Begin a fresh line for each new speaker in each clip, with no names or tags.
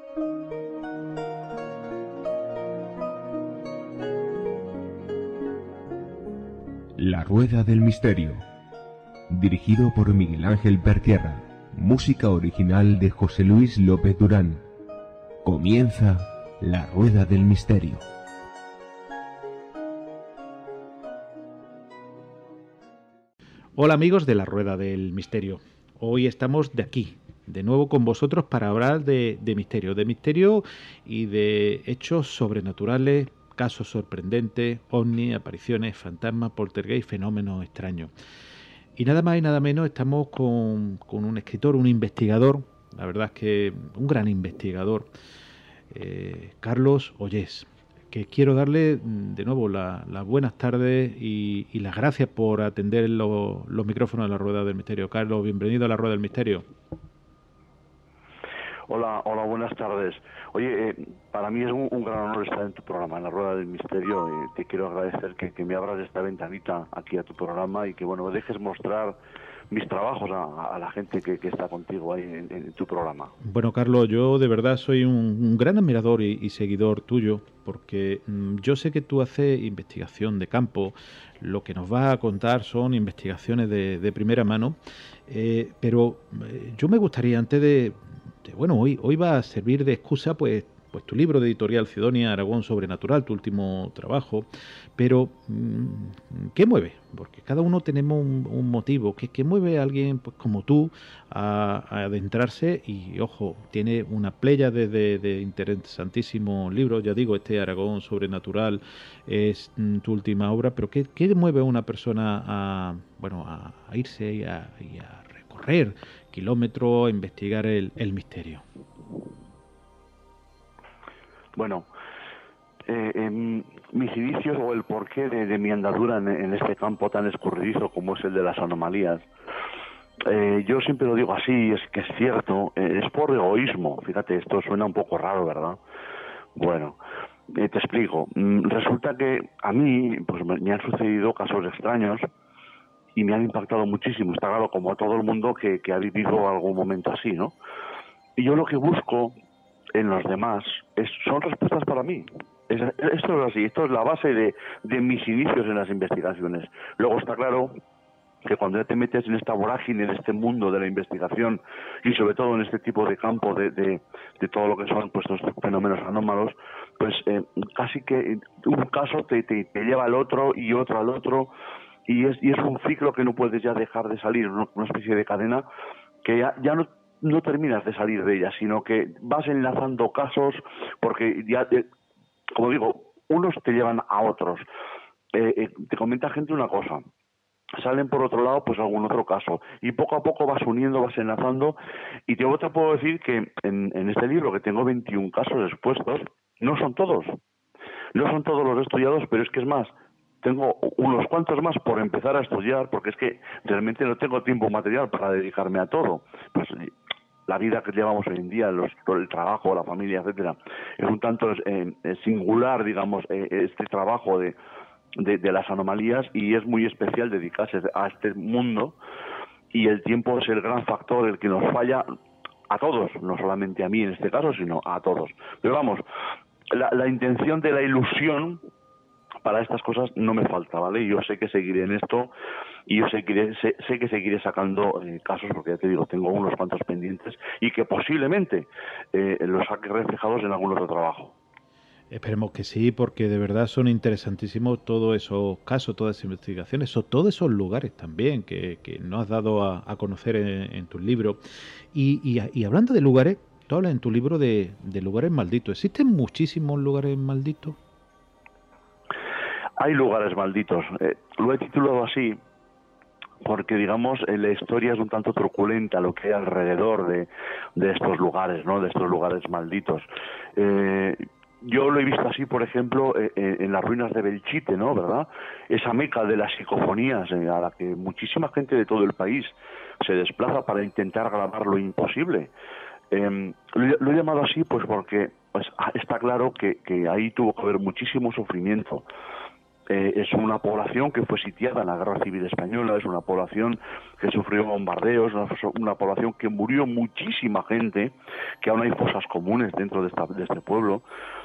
La Rueda del Misterio, dirigido por Miguel Ángel Pertierra, música original de José Luis López Durán. Comienza La Rueda del Misterio.
Hola amigos de La Rueda del Misterio. Hoy estamos de nuevo con vosotros para hablar de misterio y de hechos sobrenaturales, casos sorprendentes, ovnis, apariciones, fantasmas, poltergeist, fenómenos extraños. Y nada más y nada menos estamos con un escritor, un investigador, la verdad es que un gran investigador, Carlos Ollés, que quiero darle de nuevo las buenas tardes y las gracias por atender los micrófonos de La Rueda del Misterio. Carlos, bienvenido a La Rueda del Misterio.
Hola, buenas tardes. Oye, para mí es un gran honor estar en tu programa, en La Rueda del Misterio. Te quiero agradecer que me abras esta ventanita aquí a tu programa y que, bueno, me dejes mostrar mis trabajos a la gente que está contigo ahí en tu programa.
Bueno, Carlos, yo de verdad soy un gran admirador y seguidor tuyo, porque yo sé que tú haces investigación de campo. Lo que nos vas a contar son investigaciones de primera mano, pero yo me gustaría, antes de bueno, hoy va a servir de excusa pues tu libro de editorial Cidonia, Aragón Sobrenatural, tu último trabajo, pero ¿qué mueve? Porque cada uno tenemos un motivo. ¿Qué mueve a alguien pues como tú a adentrarse? Y ojo, tiene una playa de interesantísimos libros, ya digo, este Aragón Sobrenatural es tu última obra, pero ¿qué mueve a una persona a irse y a recorrer kilómetros, a investigar el misterio?
Bueno, mis inicios o el porqué de mi andadura en este campo tan escurridizo como es el de las anomalías, yo siempre lo digo así, es que es cierto, es por egoísmo. Fíjate, esto suena un poco raro, ¿verdad? Bueno, te explico. Resulta que a mí pues me han sucedido casos extraños y me han impactado muchísimo. Está claro, como a todo el mundo que ha vivido algún momento así, ¿no? Y yo lo que busco en los demás son respuestas para mí. Esto es así, esto es la base de mis inicios en las investigaciones. Luego está claro que cuando ya te metes en esta vorágine, en este mundo de la investigación y sobre todo en este tipo de campo de todo lo que son pues estos fenómenos anómalos, pues casi que un caso te lleva al otro y otro al otro, y es un ciclo que no puedes ya dejar de salir, una especie de cadena que ya no terminas de salir de ella, sino que vas enlazando casos porque ya, como digo, unos te llevan a otros. Te comenta gente una cosa, salen por otro lado pues algún otro caso, y poco a poco vas uniendo, vas enlazando, y te puedo decir que en este libro, que tengo 21 casos expuestos, no son todos los estudiados, pero es que es más, tengo unos cuantos más por empezar a estudiar, porque es que realmente no tengo tiempo material para dedicarme a todo. Pues la vida que llevamos hoy en día, el trabajo, la familia, etcétera, es un tanto singular, digamos, este trabajo de las anomalías, y es muy especial dedicarse a este mundo, y el tiempo es el gran factor, el que nos falla a todos, no solamente a mí en este caso, sino a todos. Pero vamos, la intención de la ilusión para estas cosas no me falta, ¿vale? Yo sé que seguiré en esto, y yo sé que seguiré sacando casos, porque ya te digo, tengo unos cuantos pendientes y que posiblemente los saque reflejados en algún otro trabajo.
Esperemos que sí, porque de verdad son interesantísimos todos esos casos, todas esas investigaciones, todos esos lugares también que nos has dado a conocer en tus libros. Y hablando de lugares, tú hablas en tu libro de lugares malditos. ¿Existen muchísimos lugares malditos?
Hay lugares malditos. Lo he titulado así porque, digamos, la historia es un tanto truculenta, lo que hay alrededor de estos lugares, ¿no? De estos lugares malditos. Yo lo he visto así, por ejemplo, en las ruinas de Belchite, ¿no? ¿Verdad? Esa meca de las psicofonías, a la que muchísima gente de todo el país se desplaza para intentar grabar lo imposible. Lo he llamado así pues porque pues está claro que ahí tuvo que haber muchísimo sufrimiento. es una población que fue sitiada en la Guerra Civil Española, es una población que sufrió bombardeos, una población que murió muchísima gente, que aún hay fosas comunes dentro de este pueblo,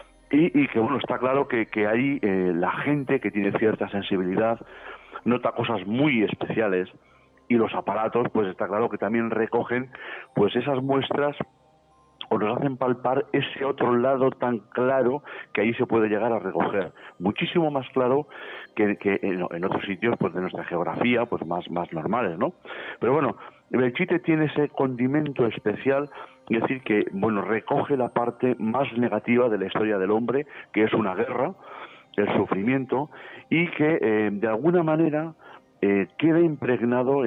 y que bueno, está claro que ahí la gente que tiene cierta sensibilidad nota cosas muy especiales, y los aparatos pues está claro que también recogen pues esas muestras o nos hacen palpar ese otro lado tan claro que ahí se puede llegar a recoger, muchísimo más claro que en otros sitios pues de nuestra geografía pues más normales, ¿no? Pero bueno, Belchite tiene ese condimento especial, es decir que bueno, recoge la parte más negativa de la historia del hombre, que es una guerra, el sufrimiento, y que de alguna manera queda impregnado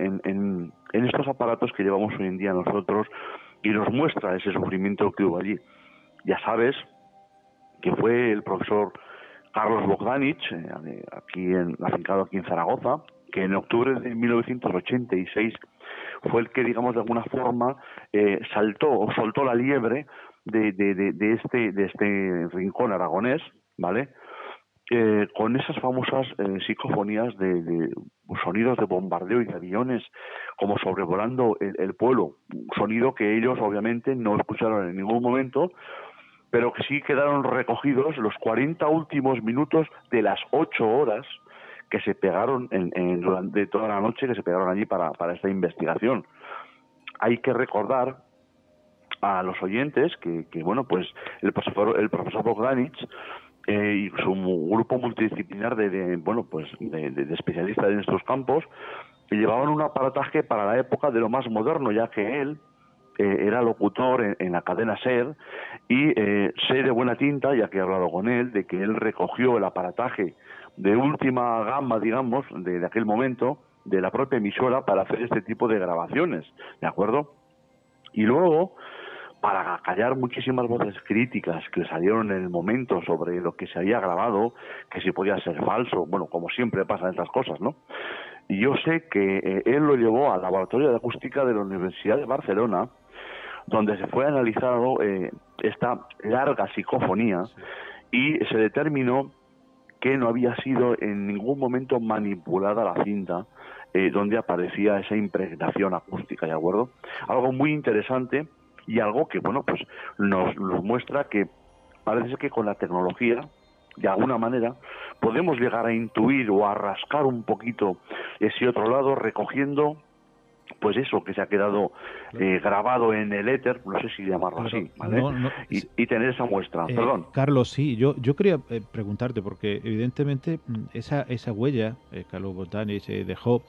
en estos aparatos que llevamos hoy en día nosotros, y nos muestra ese sufrimiento que hubo allí. Ya sabes que fue el profesor Carlos Bogdanich, afincado aquí en Zaragoza, que en octubre de 1986 fue el que, digamos, de alguna forma soltó la liebre de este rincón aragonés, ¿vale? Con esas famosas psicofonías de sonidos de bombardeo y de aviones como sobrevolando el pueblo, sonido que ellos obviamente no escucharon en ningún momento, pero que sí quedaron recogidos los 40 últimos minutos de las 8 horas que se pegaron durante toda la noche, que se pegaron allí para esta investigación. Hay que recordar a los oyentes que bueno, pues el profesor Bogdanich y su grupo multidisciplinar de especialistas en estos campos llevaban un aparataje para la época de lo más moderno, ya que él era locutor en la cadena SER, y sé de buena tinta, ya que he hablado con él, de que él recogió el aparataje de última gama, digamos, de aquel momento, de la propia emisora, para hacer este tipo de grabaciones, ¿de acuerdo? Y luego, para callar muchísimas voces críticas que salieron en el momento sobre lo que se había grabado, que si podía ser falso, bueno, como siempre pasan estas cosas, ¿no? Y yo sé que él lo llevó al laboratorio de acústica de la Universidad de Barcelona, donde se fue analizado esta larga psicofonía, y se determinó que no había sido en ningún momento manipulada la cinta donde aparecía esa impregnación acústica, ¿de acuerdo? Algo muy interesante, y algo que, bueno, pues nos muestra que parece ser que con la tecnología, de alguna manera, podemos llegar a intuir o a rascar un poquito ese otro lado, recogiendo pues eso que se ha quedado grabado en el éter, no sé si llamarlo así, ¿vale? Y tener esa muestra. Perdón.
Carlos, sí, yo quería preguntarte, porque evidentemente esa huella Carlos Bogdanich dejó,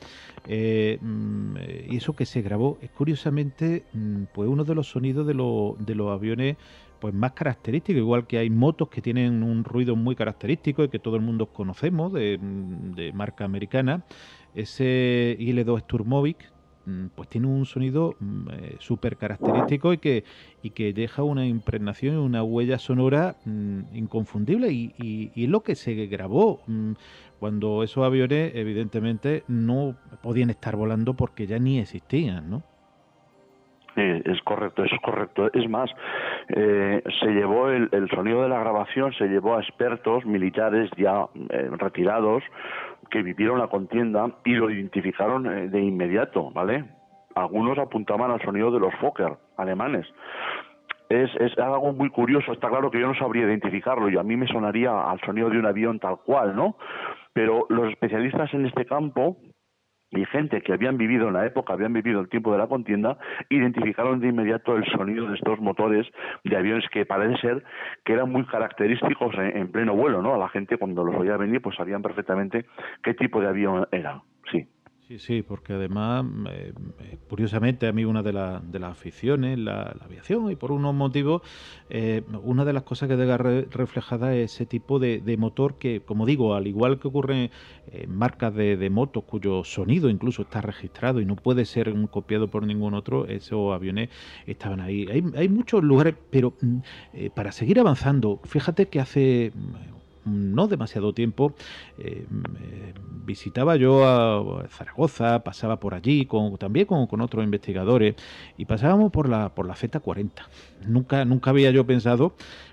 y eso que se grabó, es curiosamente pues uno de los sonidos de los aviones pues más característicos, igual que hay motos que tienen un ruido muy característico y que todo el mundo conocemos, de marca americana. Ese IL-2 Sturmovik pues tiene un sonido súper característico y que deja una impregnación y una huella sonora inconfundible, y lo que se grabó cuando esos aviones evidentemente no podían estar volando porque ya ni existían, ¿no?
Es correcto, eso es correcto. Es más, se llevó el sonido de la grabación, se llevó a expertos militares ya retirados que vivieron la contienda y lo identificaron de inmediato, ¿vale? Algunos apuntaban al sonido de los Fokker alemanes. Es algo muy curioso. Está claro que yo no sabría identificarlo, y a mí me sonaría al sonido de un avión tal cual, ¿no? Pero los especialistas en este campo y gente que habían vivido en la época, habían vivido el tiempo de la contienda, identificaron de inmediato el sonido de estos motores de aviones que parece ser que eran muy característicos en pleno vuelo, ¿no? A la gente cuando los oía venir pues sabían perfectamente qué tipo de avión era, sí.
Sí, porque además, curiosamente, a mí una de las aficiones, la aviación, y por unos motivos, una de las cosas que deja reflejada es ese tipo de motor que, como digo, al igual que ocurre en marcas de motos cuyo sonido incluso está registrado y no puede ser copiado por ningún otro, esos aviones estaban ahí. Hay muchos lugares, pero para seguir avanzando, fíjate que hace no demasiado tiempo visitaba yo a Zaragoza, pasaba por allí también con otros investigadores, y pasábamos por la Z40. Nunca había yo pensado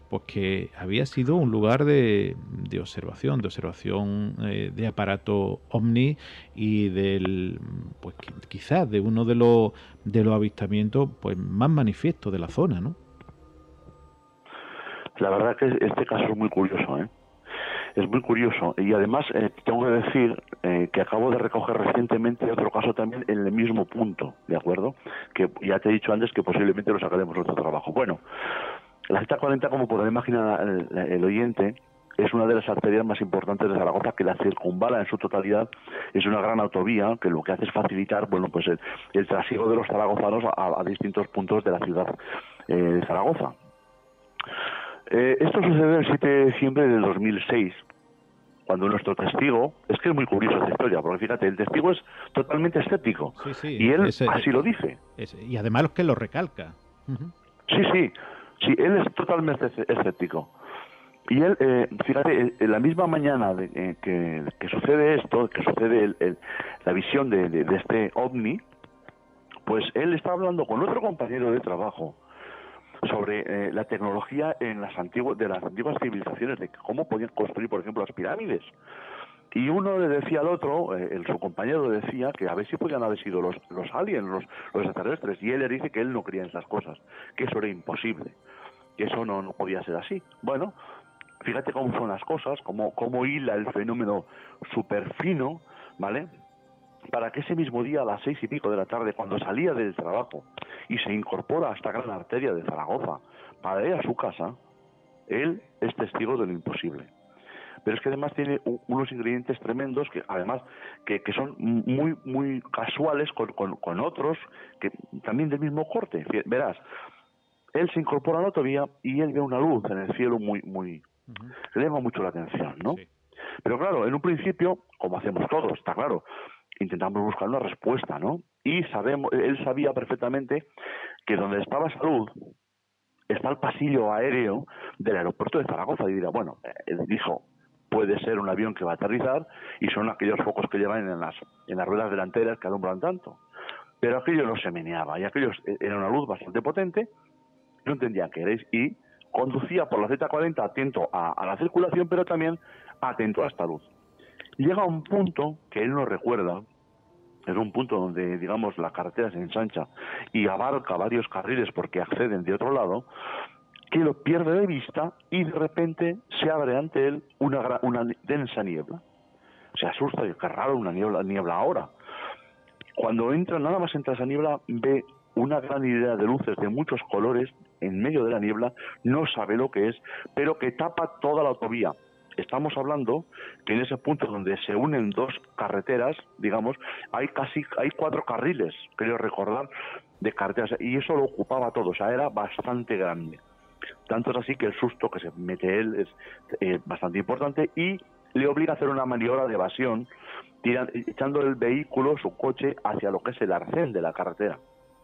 pues que había sido un lugar de observación, de aparato OVNI y del, pues quizás de uno de los avistamientos pues más manifiestos de la zona, ¿no?
La verdad que este caso es muy curioso, ¿eh? Es muy curioso. Y además tengo que decir que acabo de recoger recientemente otro caso también en el mismo punto, ¿de acuerdo? Que ya te he dicho antes que posiblemente lo sacaremos otro trabajo. Bueno, la Z40, como podrá imaginar el oyente, es una de las arterias más importantes de Zaragoza, que la circunvala en su totalidad. Es una gran autovía que lo que hace es facilitar, bueno, pues el trasiego de los zaragozanos a distintos puntos de la ciudad de Zaragoza. Esto sucede el 7 de diciembre del 2006, cuando nuestro testigo, es que es muy curiosa esta historia, porque fíjate, el testigo es totalmente escéptico,
Sí,
y él así lo dice.
Y además los que lo recalca. Uh-huh.
Sí, él es totalmente escéptico. Y él, fíjate, en la misma mañana que sucede esto, que sucede la visión de este ovni, pues él está hablando con otro compañero de trabajo sobre la tecnología de las antiguas civilizaciones, de cómo podían construir, por ejemplo, las pirámides. Y uno le decía al otro, su compañero le decía que a ver si podían haber sido los aliens, los extraterrestres, y él le dice que él no creía en esas cosas, que eso era imposible, que eso no podía ser así. Bueno, fíjate cómo son las cosas, cómo hila el fenómeno súper fino, ¿vale?, para que ese mismo día a las 6:00 de la tarde, cuando salía del trabajo y se incorpora a esta gran arteria de Zaragoza para ir a su casa, él es testigo de lo imposible. Pero es que además tiene unos ingredientes tremendos que además que son muy muy casuales con otros que también del mismo corte. Verás, él se incorpora a la autovía y él ve una luz en el cielo muy le llama mucho la atención, ¿no? Sí. Pero claro, en un principio, como hacemos todos, está claro, intentamos buscar una respuesta, ¿no? Y él sabía perfectamente que donde estaba esa luz está el pasillo aéreo del aeropuerto de Zaragoza. Y dirá, bueno, él dijo, puede ser un avión que va a aterrizar y son aquellos focos que llevan en las ruedas delanteras que alumbran tanto. Pero aquello no se meneaba y aquello era una luz bastante potente, no entendía qué era, y conducía por la Z40 atento a la circulación, pero también atento a esta luz. Llega a un punto que él no recuerda, es un punto donde, digamos, la carretera se ensancha y abarca varios carriles porque acceden de otro lado, que lo pierde de vista y de repente se abre ante él una densa niebla. Se asusta y qué raro, una niebla ahora. Cuando nada más entra esa niebla, ve una gran hilera de luces de muchos colores en medio de la niebla, no sabe lo que es, pero que tapa toda la autovía. Estamos hablando que en ese punto donde se unen dos carreteras, digamos, hay 4 carriles, creo recordar, de carreteras, y eso lo ocupaba todo, o sea, era bastante grande. Tanto es así que el susto que se mete él es bastante importante y le obliga a hacer una maniobra de evasión, echando el vehículo, su coche, hacia lo que es el arcén de la carretera.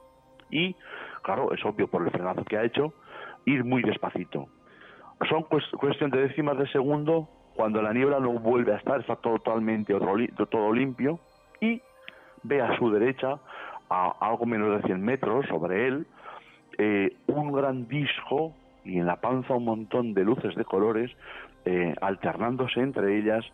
Y, claro, es obvio por el frenazo que ha hecho, ir muy despacito. Son cuestión de décimas de segundo cuando la niebla no vuelve a estar, está totalmente todo limpio, y ve a su derecha, a algo menos de 100 metros sobre él, un gran disco y en la panza un montón de luces de colores, alternándose entre ellas,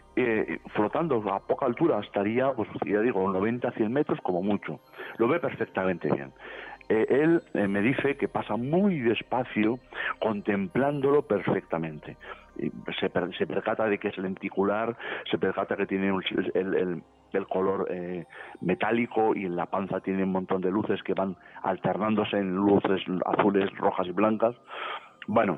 flotando a poca altura, estaría, pues ya digo, 90-100 metros como mucho. Lo ve perfectamente bien. Él me dice que pasa muy despacio, contemplándolo perfectamente. Se percata de que es lenticular, se percata que tiene el color metálico, y en la panza tiene un montón de luces que van alternándose en luces azules, rojas y blancas. Bueno,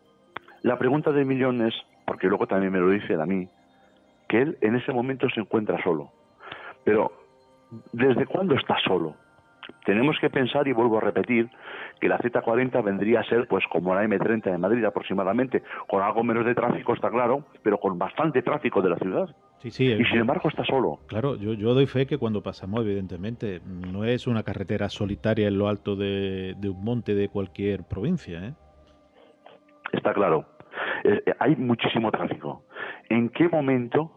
la pregunta del millón es, porque luego también me lo dice él a mí, que él en ese momento se encuentra solo. Pero, ¿desde cuándo está solo? Tenemos que pensar, y vuelvo a repetir, que la Z40 vendría a ser pues como la M30 de Madrid aproximadamente, con algo menos de tráfico, está claro, pero con bastante tráfico de la ciudad.
Sí,
y sin embargo está solo.
Claro, yo doy fe que cuando pasamos, evidentemente, no es una carretera solitaria en lo alto de un monte de cualquier provincia, ¿eh?
Está claro. Hay muchísimo tráfico. ¿En qué momento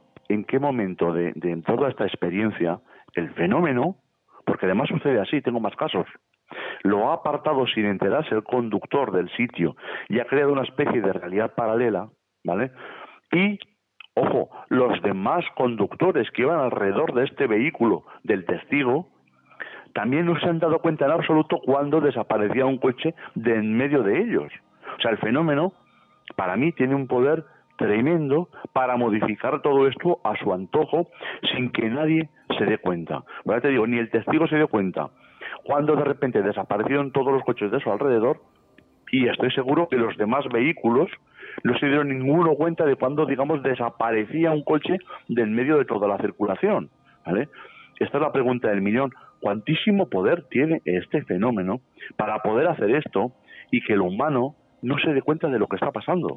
de toda esta experiencia el fenómeno, porque además sucede así, tengo más casos, lo ha apartado sin enterarse el conductor del sitio y ha creado una especie de realidad paralela, ¿vale? Y, ojo, los demás conductores que iban alrededor de este vehículo del testigo también no se han dado cuenta en absoluto cuando desaparecía un coche de en medio de ellos. O sea, el fenómeno, para mí, tiene un poder tremendo para modificar todo esto a su antojo sin que nadie se dé cuenta. Bueno, te digo, ni el testigo se dio cuenta cuando de repente desaparecieron todos los coches de su alrededor, y estoy seguro que los demás vehículos no se dieron ninguno cuenta de cuando, digamos, desaparecía un coche del medio de toda la circulación, ¿vale? Esta es la pregunta del millón. ¿Cuántísimo poder tiene este fenómeno para poder hacer esto y que el humano no se dé cuenta de lo que está pasando?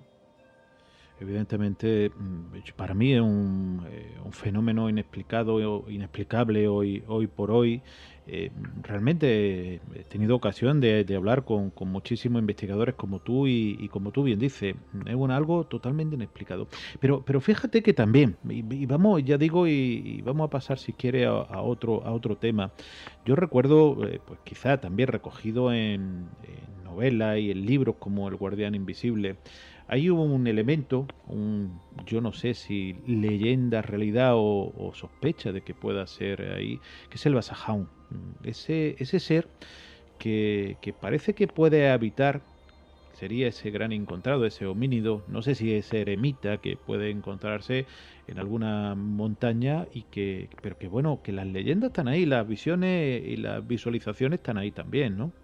Evidentemente, para mí es un fenómeno inexplicable hoy por hoy. Realmente he tenido ocasión de hablar con muchísimos investigadores como tú y como tú bien dices, es algo totalmente inexplicado. Pero fíjate que también, y vamos, ya digo, y vamos a pasar si quiere a otro tema. Yo recuerdo, pues quizá también recogido en novelas y en libros como El Guardián Invisible, hay un elemento, yo no sé si leyenda, realidad o sospecha de que pueda ser ahí, que es el Basajaun. Ese ser que parece que puede habitar, sería ese gran encontrado, ese homínido, no sé si es eremita que puede encontrarse en alguna montaña pero que bueno, que las leyendas están ahí, las visiones y las visualizaciones están ahí también, ¿no?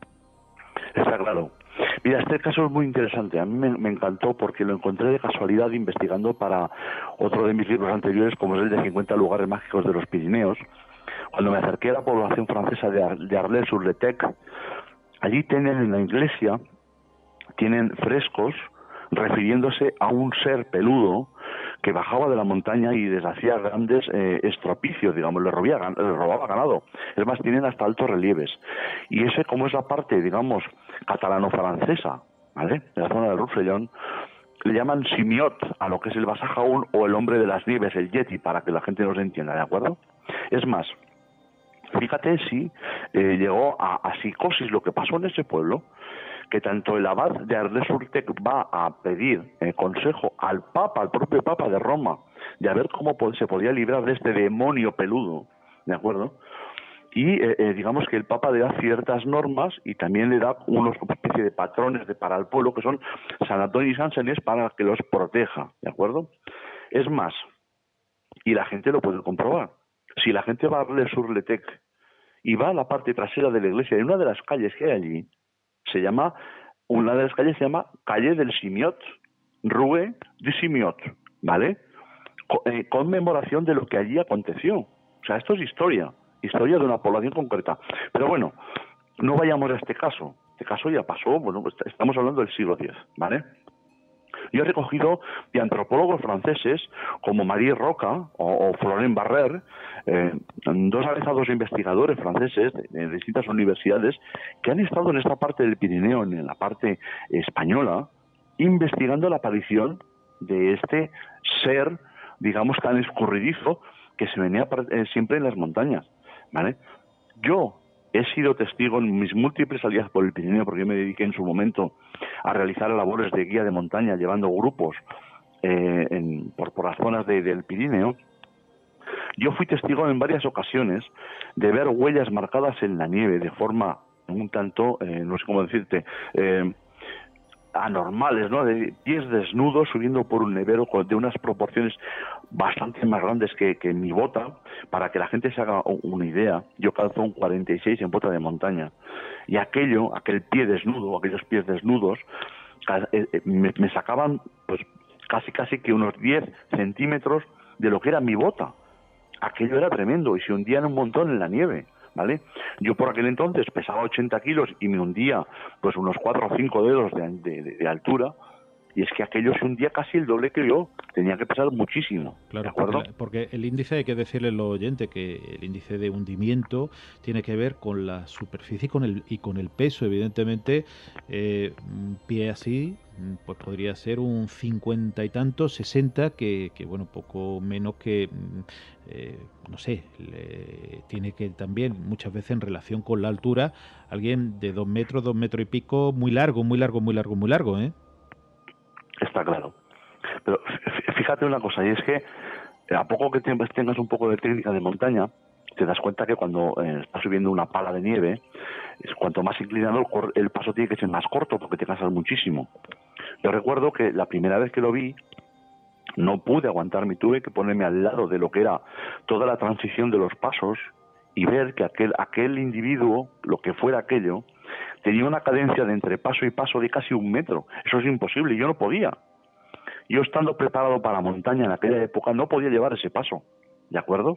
Está claro. Mira, este caso es muy interesante. A mí me encantó porque lo encontré de casualidad investigando para otro de mis libros anteriores, como es el de 50 lugares mágicos de los Pirineos. Cuando me acerqué a la población francesa de Arles-sur-le-Tech, allí tienen en la iglesia, tienen frescos refiriéndose a un ser peludo que bajaba de la montaña y deshacía grandes estropicios, digamos, le robaba ganado. Es más, tienen hasta altos relieves. Y ese, como es la parte, digamos, catalano-francesa, ¿vale?, de la zona del Roussillon, le llaman simiot a lo que es el Basajaun o el hombre de las nieves, el Yeti, para que la gente nos entienda, ¿de acuerdo? Es más, fíjate si llegó a psicosis lo que pasó en ese pueblo, que tanto el abad de Arles-sur-le-Tech va a pedir consejo al propio Papa de Roma, de a ver cómo se podía librar de este demonio peludo, ¿de acuerdo? Y digamos que el Papa le da ciertas normas y también le da una especie de patrones para el pueblo, que son San Antonio y San Senés, para que los proteja, ¿de acuerdo? Es más, y la gente lo puede comprobar, si la gente va a Arles-sur-le-Tech y va a la parte trasera de la iglesia, en una de las calles que hay allí, una de las calles se llama Calle del Simiot, Rue du Simiot, ¿vale? Conmemoración de lo que allí aconteció. O sea, esto es historia de una población concreta. Pero bueno, no vayamos a este caso. Este caso ya pasó, bueno, pues estamos hablando del siglo X, ¿vale? Yo he recogido de antropólogos franceses como Marie Roca o Florent Barrère, dos avezados investigadores franceses de distintas universidades que han estado en esta parte del Pirineo, en la parte española, investigando la aparición de este ser, digamos, tan escurridizo que se venía siempre en las montañas, ¿vale? Yo he sido testigo en mis múltiples salidas por el Pirineo, porque yo me dediqué en su momento a realizar labores de guía de montaña, llevando grupos por las zonas del Pirineo. Yo fui testigo en varias ocasiones de ver huellas marcadas en la nieve de forma un tanto, no sé cómo decirte, anormales, ¿no? De pies desnudos subiendo por un nevero de unas proporciones bastante más grandes que mi bota. Para que la gente se haga una idea, yo calzo un 46 en bota de montaña, y aquel pie desnudo, aquellos pies desnudos me sacaban pues casi que unos 10 centímetros de lo que era mi bota. Aquello era tremendo y se hundían un montón en la nieve, ¿vale? Yo por aquel entonces pesaba 80 kilos y me hundía pues unos 4 o 5 dedos de altura, Y es que aquello se hundía casi el doble que yo, tenía que pesar muchísimo.
Claro,
¿De acuerdo?
porque el índice, hay que decirle a los oyentes que el índice de hundimiento tiene que ver con la superficie y con el peso. Evidentemente, un pie así, pues podría ser un 50 y tanto, 60, que bueno, poco menos que, no sé, tiene que también, muchas veces en relación con la altura, alguien de 2 metros y pico, muy largo, muy largo, muy largo, muy largo, ¿eh?
Está claro. Pero fíjate una cosa, y es que a poco que tengas un poco de técnica de montaña, te das cuenta que cuando estás subiendo una pala de nieve, cuanto más inclinado el paso tiene que ser más corto porque te cansas muchísimo. Yo recuerdo que la primera vez que lo vi, no pude aguantarme, tuve que ponerme al lado de lo que era toda la transición de los pasos y ver que aquel individuo, lo que fuera aquello, tenía una cadencia de entre paso y paso de casi 1 metro. Eso es imposible, yo no podía. Yo estando preparado para montaña en aquella época no podía llevar ese paso, ¿de acuerdo?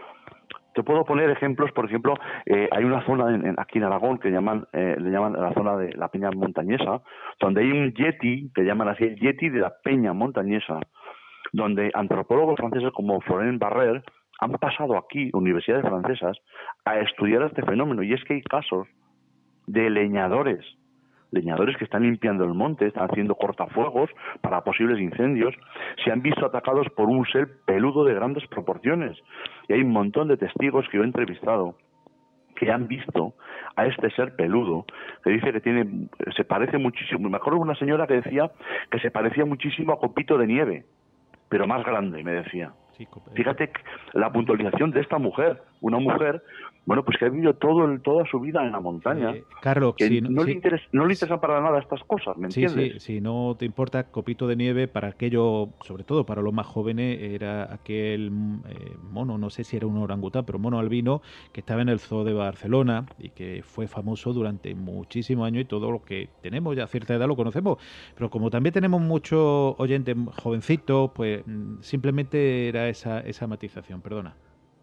Te puedo poner ejemplos, por ejemplo, hay una zona aquí en Aragón que le llaman la zona de la Peña Montañesa, donde hay un yeti, que llaman así el yeti de la Peña Montañesa, donde antropólogos franceses como Florent Barrère han pasado aquí, universidades francesas, a estudiar este fenómeno. Y es que hay casos de leñadores que están limpiando el monte, están haciendo cortafuegos para posibles incendios, se han visto atacados por un ser peludo de grandes proporciones. Y hay un montón de testigos que yo he entrevistado que han visto a este ser peludo, que dice que se parece muchísimo. Me acuerdo de una señora que decía que se parecía muchísimo a Copito de Nieve, pero más grande, me decía. Sí, fíjate la puntualización de esta mujer, una mujer, bueno, pues que ha vivido toda su vida en la montaña,
Carlos,
que no le interesa para nada estas cosas, ¿me entiendes?
Sí, si no te importa, Copito de Nieve, para aquello, sobre todo para los más jóvenes, era aquel mono, no sé si era un orangután, pero mono albino, que estaba en el zoo de Barcelona y que fue famoso durante muchísimos años, y todo lo que tenemos ya a cierta edad lo conocemos, pero como también tenemos muchos oyentes jovencitos, pues simplemente era esa matización, perdona.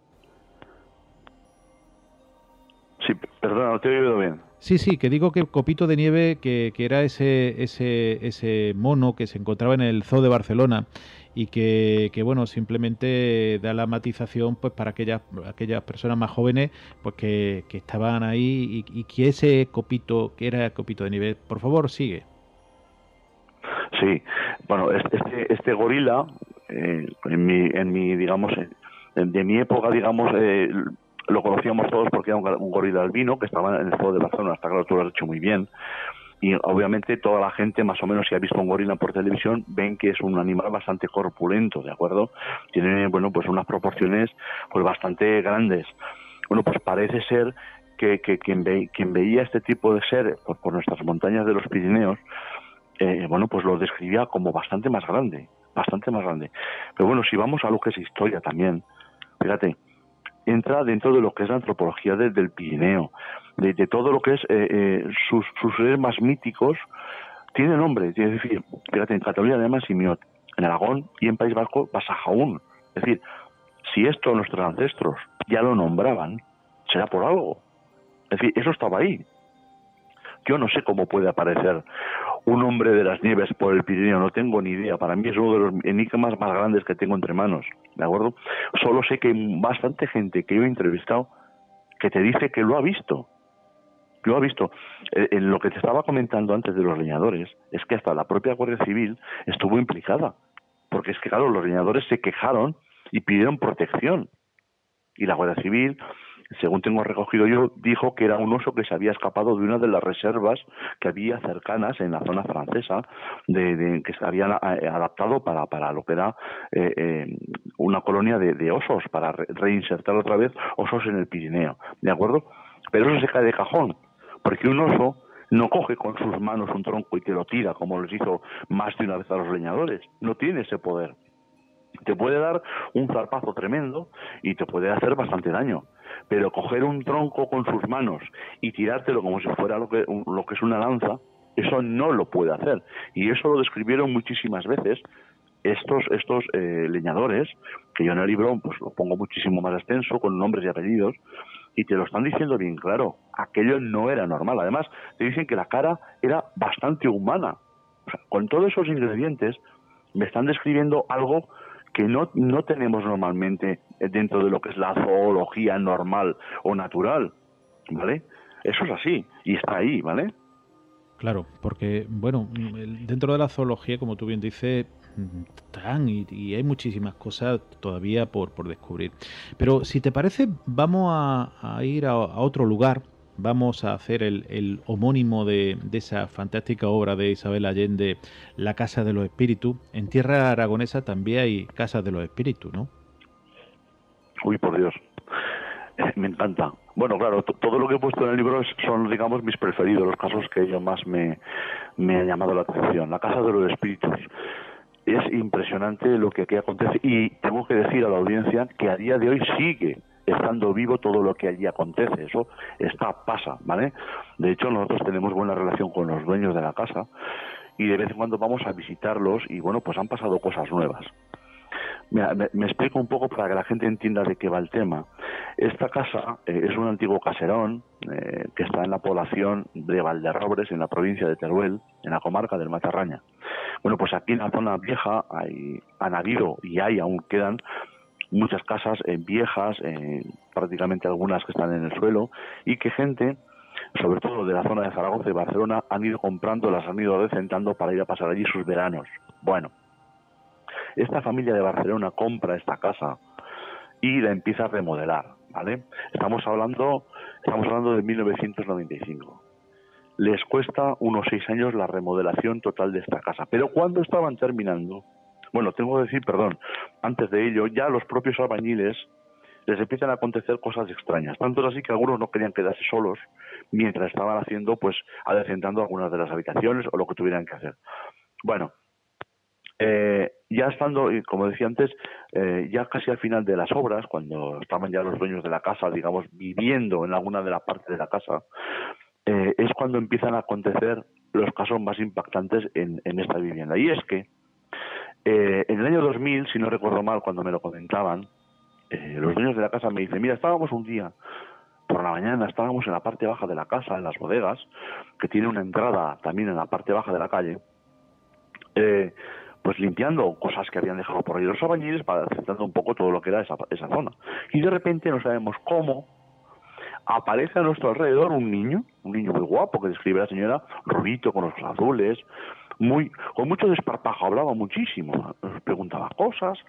Sí, perdona, no te he oído bien.
Sí, que digo que Copito de Nieve, que era ese mono que se encontraba en el zoo de Barcelona y que bueno, simplemente da la matización pues para aquellas personas más jóvenes pues que estaban ahí y que ese Copito, que era Copito de Nieve. Por favor, sigue.
Sí, bueno, este gorila, en mi digamos, de mi época, digamos, lo conocíamos todos porque era un gorila albino que estaba en el zoo de Barcelona. Hasta claro, tú lo has hecho muy bien. Y obviamente toda la gente, más o menos, si ha visto un gorila por televisión, ven que es un animal bastante corpulento, ¿de acuerdo? Tiene, bueno, pues unas proporciones pues bastante grandes. Bueno, pues parece ser que quien veía este tipo de ser por nuestras montañas de los Pirineos, bueno, pues lo describía como bastante más grande. Pero bueno, si vamos a lo que es historia también, fíjate, entra dentro de lo que es la antropología del Pirineo, de todo lo que es sus seres más míticos, tiene nombre, es decir, fíjate, en Cataluña le llaman Simiot, en Aragón y en País Vasco Basajaún. Es decir, si esto nuestros ancestros ya lo nombraban, será por algo. Es decir, eso estaba ahí. Yo no sé cómo puede aparecer un hombre de las nieves por el Pirineo, no tengo ni idea. Para mí es uno de los enigmas más grandes que tengo entre manos, ¿de acuerdo? Solo sé que hay bastante gente que yo he entrevistado que te dice que lo ha visto. Lo ha visto. En lo que te estaba comentando antes de los leñadores, es que hasta la propia Guardia Civil estuvo implicada. Porque es que, claro, los leñadores se quejaron y pidieron protección. Y la Guardia Civil, según tengo recogido yo, dijo que era un oso que se había escapado de una de las reservas que había cercanas en la zona francesa, que se habían adaptado para lo que era una colonia de osos, para reinsertar otra vez osos en el Pirineo, ¿de acuerdo? Pero eso se cae de cajón, porque un oso no coge con sus manos un tronco y te lo tira, como les hizo más de una vez a los leñadores. No tiene ese poder. Te puede dar un zarpazo tremendo y te puede hacer bastante daño, pero coger un tronco con sus manos y tirártelo como si fuera lo que es una lanza, eso no lo puede hacer. Y eso lo describieron muchísimas veces estos leñadores, que yo en el libro pues lo pongo muchísimo más extenso, con nombres y apellidos, y te lo están diciendo bien claro. Aquello no era normal. Además, te dicen que la cara era bastante humana. O sea, con todos esos ingredientes me están describiendo algo que no tenemos normalmente dentro de lo que es la zoología normal o natural, ¿vale? Eso es así, y está ahí, ¿vale?
Claro, porque, bueno, dentro de la zoología, como tú bien dices, están y hay muchísimas cosas todavía por descubrir. Pero si te parece, vamos a ir a otro lugar. Vamos a hacer el homónimo de esa fantástica obra de Isabel Allende, La Casa de los Espíritus. En tierra aragonesa también hay Casas de los Espíritus, ¿no?
Uy, por Dios. Me encanta. Bueno, claro, todo lo que he puesto en el libro son, digamos, mis preferidos, los casos que yo más me han llamado la atención. La Casa de los Espíritus. Es impresionante lo que aquí acontece y tengo que decir a la audiencia que a día de hoy sigue estando vivo todo lo que allí acontece. Eso pasa, ¿vale? De hecho, nosotros tenemos buena relación con los dueños de la casa y de vez en cuando vamos a visitarlos y, bueno, pues han pasado cosas nuevas. Mira, me explico un poco para que la gente entienda de qué va el tema. Esta casa es un antiguo caserón que está en la población de Valderrobres, en la provincia de Teruel, en la comarca del Matarraña. Bueno, pues aquí en la zona vieja han habido y aún quedan muchas casas viejas, prácticamente algunas que están en el suelo, y que gente, sobre todo de la zona de Zaragoza y Barcelona, han ido comprando, las han ido decentando para ir a pasar allí sus veranos. Bueno, esta familia de Barcelona compra esta casa y la empieza a remodelar, ¿vale? Estamos hablando de 1995. Les cuesta unos 6 años la remodelación total de esta casa. Pero cuando estaban terminando, bueno, tengo que decir, perdón, antes de ello, ya los propios albañiles les empiezan a acontecer cosas extrañas. Tanto es así que algunos no querían quedarse solos mientras estaban haciendo, pues, adecentando algunas de las habitaciones o lo que tuvieran que hacer. Bueno, ya estando, como decía antes, ya casi al final de las obras, cuando estaban ya los dueños de la casa, digamos, viviendo en alguna de las partes de la casa, es cuando empiezan a acontecer los casos más impactantes en esta vivienda. Y es que en el año 2000, si no recuerdo mal, cuando me lo comentaban, los dueños de la casa me dicen, mira, estábamos un día por la mañana, estábamos en la parte baja de la casa, en las bodegas, que tiene una entrada también en la parte baja de la calle, pues limpiando cosas que habían dejado por ahí los albañiles, para aceptando un poco todo lo que era esa zona. Y de repente no sabemos cómo aparece a nuestro alrededor un niño muy guapo, que describe la señora, rubito, con los ojos azules, con mucho desparpajo, hablaba muchísimo, nos preguntaba cosas,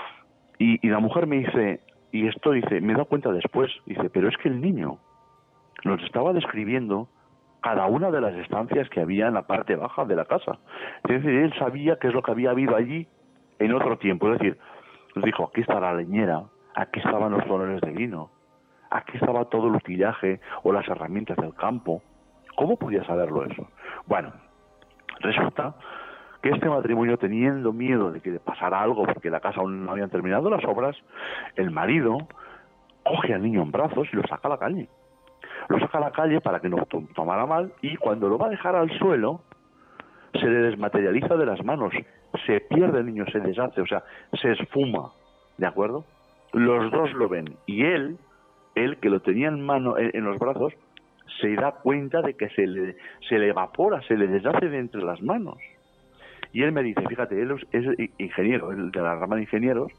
y la mujer me dice, me he dado cuenta después, dice, pero es que el niño nos estaba describiendo cada una de las estancias que había en la parte baja de la casa. Es decir, él sabía qué es lo que había habido allí en otro tiempo. Es decir, nos dijo, aquí está la leñera, aquí estaban los tonores de vino, aquí estaba todo el utillaje o las herramientas del campo. ¿Cómo podía saberlo eso? Bueno, resulta que este matrimonio, teniendo miedo de que le pasara algo porque la casa aún no habían terminado las obras, el marido coge al niño en brazos y lo saca a la calle. Lo saca a la calle para que no tomara mal, y cuando lo va a dejar al suelo se le desmaterializa de las manos, se pierde el niño, se deshace, o sea, se esfuma, ¿de acuerdo? Los dos lo ven y él que lo tenía en los brazos, se da cuenta de que se le evapora, se le deshace de entre las manos. Y él me dice, fíjate, él es ingeniero, él de la rama de ingenieros,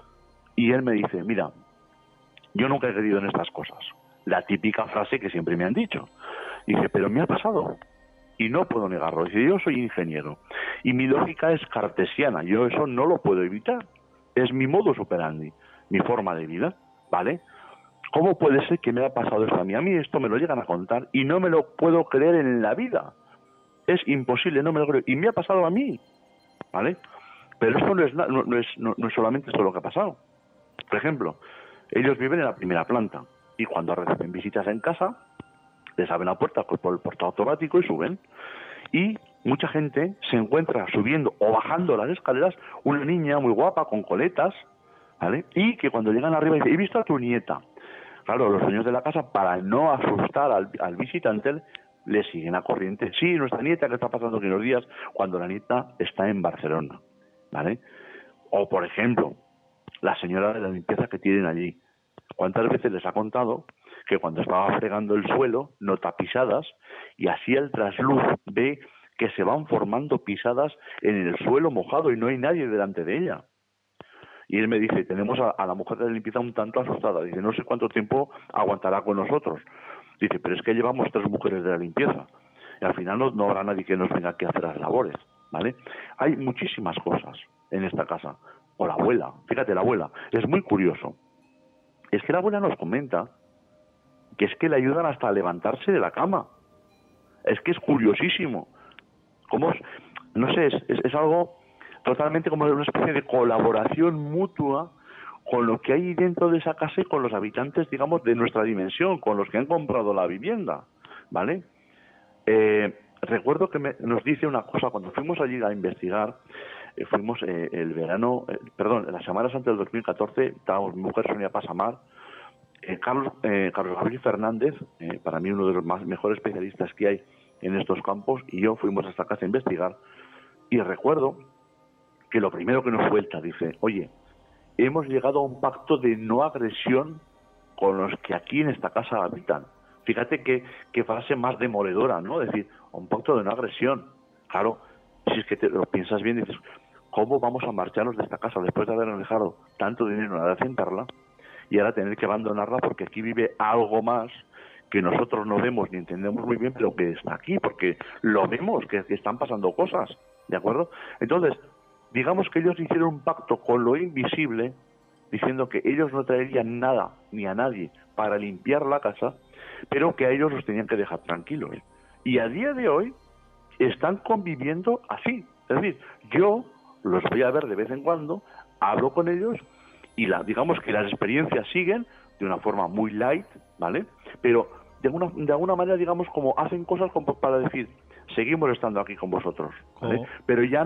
y él me dice, mira, yo nunca he creído en estas cosas. La típica frase que siempre me han dicho. Dice, pero me ha pasado y no puedo negarlo. Dice, yo soy ingeniero y mi lógica es cartesiana, yo eso no lo puedo evitar. Es mi modus operandi, mi forma de vida, ¿vale? ¿Cómo puede ser que me haya pasado esto a mí? A mí esto me lo llegan a contar y no me lo puedo creer en la vida. Es imposible, no me lo creo. Y me ha pasado a mí, ¿vale? Pero esto no es solamente esto lo que ha pasado. Por ejemplo, ellos viven en la primera planta y cuando reciben visitas en casa, les abren la puerta por el portal automático y suben. Y mucha gente se encuentra subiendo o bajando las escaleras una niña muy guapa con coletas, ¿vale? Y que cuando llegan arriba dice, he visto a tu nieta. Claro, los dueños de la casa, para no asustar al visitante, le siguen a corriente. Sí, nuestra nieta, que está pasando aquí unos días, cuando la nieta está en Barcelona, ¿vale? O, por ejemplo, la señora de la limpieza que tienen allí. ¿Cuántas veces les ha contado que cuando estaba fregando el suelo nota pisadas y así el trasluz ve que se van formando pisadas en el suelo mojado y no hay nadie delante de ella. Y él me dice, tenemos a la mujer de la limpieza un tanto asustada. Dice, no sé cuánto tiempo aguantará con nosotros. Dice, pero es que llevamos 3 mujeres de la limpieza. Y al final no habrá nadie que nos venga aquí a hacer las labores, ¿vale? Hay muchísimas cosas en esta casa. O la abuela, fíjate, la abuela. Es muy curioso. Es que la abuela nos comenta que es que le ayudan hasta a levantarse de la cama. Es que es curiosísimo. ¿Cómo es? No sé, es algo totalmente como una especie de colaboración mutua con lo que hay dentro de esa casa y con los habitantes, digamos, de nuestra dimensión, con los que han comprado la vivienda, ¿vale? Recuerdo que nos dice una cosa, cuando fuimos allí a investigar, fuimos el verano, la Semana Santa del 2014, estábamos mi mujer Sonia Pasamar, Carlos Gabriel Fernández, para mí uno de los mejores especialistas que hay en estos campos, y yo fuimos a esta casa a investigar, y recuerdo que lo primero que nos suelta, dice, oye, hemos llegado a un pacto de no agresión con los que aquí en esta casa habitan. Fíjate qué frase más demoledora, ¿no? Es decir, un pacto de no agresión. Claro, si es que te lo piensas bien, dices, ¿cómo vamos a marcharnos de esta casa después de habernos dejado tanto dinero en adecentarla y ahora tener que abandonarla porque aquí vive algo más que nosotros no vemos ni entendemos muy bien, pero que está aquí, porque lo vemos, que están pasando cosas, ¿de acuerdo? Entonces, digamos que ellos hicieron un pacto con lo invisible, diciendo que ellos no traerían nada ni a nadie para limpiar la casa, pero que a ellos los tenían que dejar tranquilos. Y a día de hoy están conviviendo así. Es decir, yo los voy a ver de vez en cuando, hablo con ellos y digamos que las experiencias siguen de una forma muy light, ¿vale? Pero de alguna manera, digamos, como hacen cosas como para decir, seguimos estando aquí con vosotros, ¿vale? Pero ya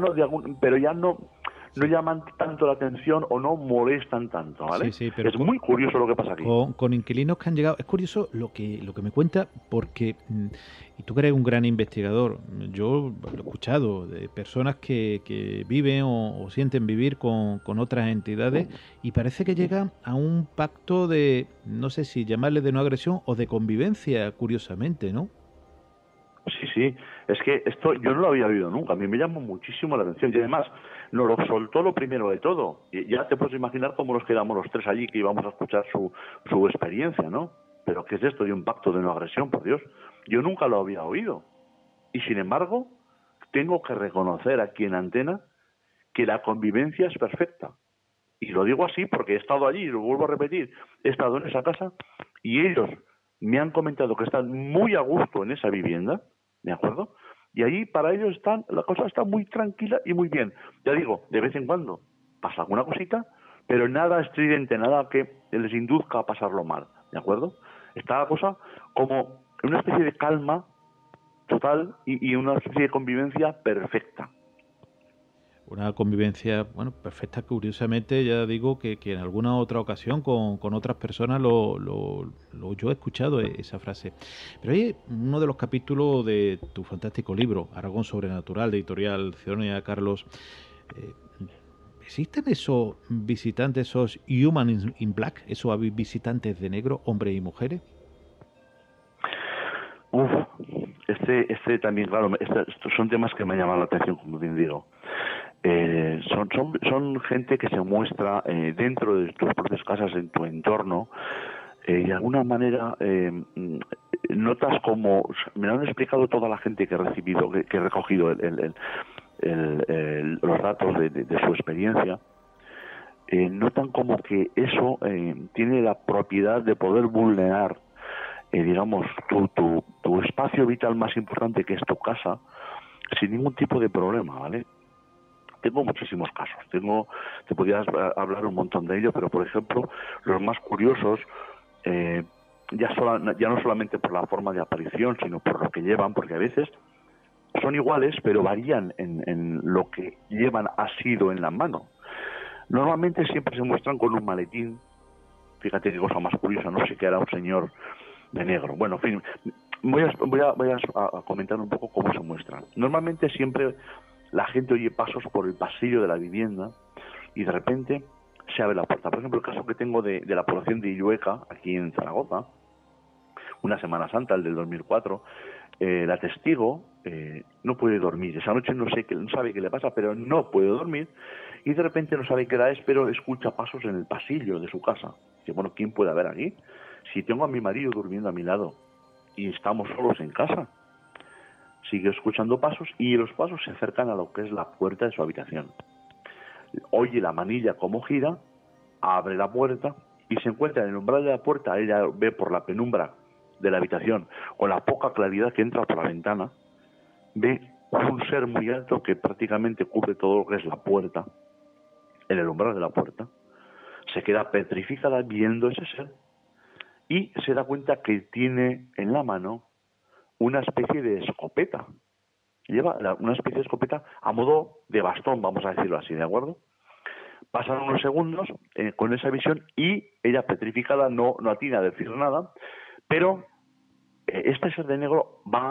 no llaman tanto la atención o no molestan tanto, ¿vale?
Sí, pero
es muy curioso lo que pasa aquí.
Con inquilinos que han llegado, es curioso lo que me cuenta, porque, y tú que eres un gran investigador, yo lo he escuchado de personas que viven o sienten vivir con otras entidades y parece que llegan a un pacto de, no sé si llamarle de no agresión o de convivencia, curiosamente, ¿no?
Sí, es que esto yo no lo había oído nunca, a mí me llamó muchísimo la atención y además nos lo soltó lo primero de todo. Y ya te puedes imaginar cómo nos quedamos los 3 allí que íbamos a escuchar su experiencia, ¿no? Pero ¿qué es esto de un pacto de no agresión, por Dios? Yo nunca lo había oído. Y sin embargo, tengo que reconocer aquí en Antena que la convivencia es perfecta. Y lo digo así porque he estado allí, y lo vuelvo a repetir, he estado en esa casa y ellos me han comentado que están muy a gusto en esa vivienda, ¿de acuerdo? Y allí para ellos la cosa está muy tranquila y muy bien. Ya digo, de vez en cuando pasa alguna cosita, pero nada estridente, nada que les induzca a pasarlo mal, ¿de acuerdo? Está la cosa como una especie de calma total y una especie de convivencia perfecta.
Una convivencia, bueno, perfecta, curiosamente, ya digo que en alguna otra ocasión con otras personas yo he escuchado esa frase. Pero hay uno de los capítulos de tu fantástico libro, Aragón Sobrenatural, de editorial Cidonia Carlos. ¿Existen esos visitantes, esos humans in black, esos visitantes de negro, hombres y mujeres?
Este también, claro, estos son temas que me llaman la atención, como bien digo. Son gente que se muestra dentro de tus propias casas, en tu entorno, y de alguna manera notas como, me lo han explicado toda la gente que he recibido, que he recogido los datos de su experiencia, notan como que eso tiene la propiedad de poder vulnerar digamos, tu espacio vital más importante, que es tu casa, sin ningún tipo de problema, ¿vale? Tengo muchísimos casos, te podrías hablar un montón de ellos, pero por ejemplo, los más curiosos, ya no solamente por la forma de aparición, sino por lo que llevan, porque a veces son iguales, pero varían en lo que llevan asido en la mano. Normalmente siempre se muestran con un maletín. Fíjate qué cosa más curiosa, no sé qué hará un señor de negro. Bueno, en fin, voy a comentar un poco cómo se muestran. Normalmente siempre la gente oye pasos por el pasillo de la vivienda y de repente se abre la puerta. Por ejemplo, el caso que tengo de la población de Illueca, aquí en Zaragoza, una Semana Santa, el del 2004, la testigo no puede dormir. Esa noche no sabe qué le pasa, pero no puede dormir. Y de repente no sabe qué hora es, pero escucha pasos en el pasillo de su casa. Dice, bueno, ¿quién puede haber aquí? Si tengo a mi marido durmiendo a mi lado y estamos solos en casa. Sigue escuchando pasos y los pasos se acercan a lo que es la puerta de su habitación. Oye la manilla como gira, abre la puerta y se encuentra en el umbral de la puerta. Ella ve por la penumbra de la habitación, con la poca claridad que entra por la ventana, ve un ser muy alto que prácticamente cubre todo lo que es la puerta, en el umbral de la puerta. Se queda petrificada viendo ese ser y se da cuenta que tiene en la mano una especie de escopeta. Lleva una especie de escopeta a modo de bastón, vamos a decirlo así, ¿de acuerdo? Pasan unos segundos con esa visión y ella petrificada no atina a decir nada, pero este ser de negro va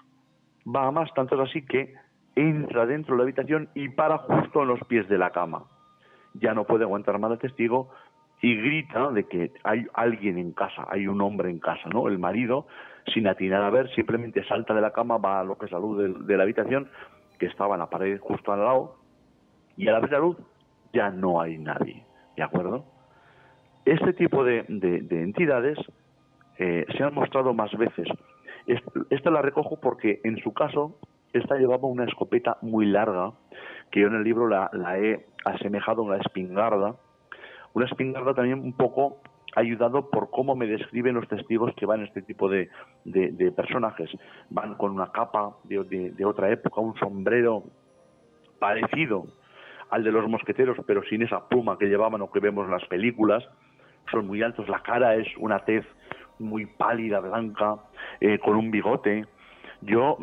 a más, tanto es así que entra dentro de la habitación y para justo en los pies de la cama. Ya no puede aguantar más el testigo y grita de que hay alguien en casa, hay un hombre en casa, ¿no? El marido, sin atinar a ver, simplemente salta de la cama, va a lo que es la luz de la habitación, que estaba en la pared justo al lado, y al abrir la luz ya no hay nadie, ¿de acuerdo? Este tipo de entidades se han mostrado más veces. Esta la recojo porque en su caso, esta llevaba una escopeta muy larga, que yo en el libro la he asemejado a una espingarda. Una espingarda también un poco ayudado por cómo me describen los testigos que van este tipo de personajes. Van con una capa de otra época, un sombrero parecido al de los mosqueteros, pero sin esa pluma que llevaban o que vemos en las películas. Son muy altos, la cara es una tez muy pálida, blanca, con un bigote. Yo